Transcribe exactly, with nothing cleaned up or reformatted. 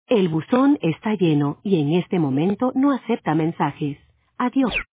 El buzón está lleno y en este momento no acepta mensajes. Adiós.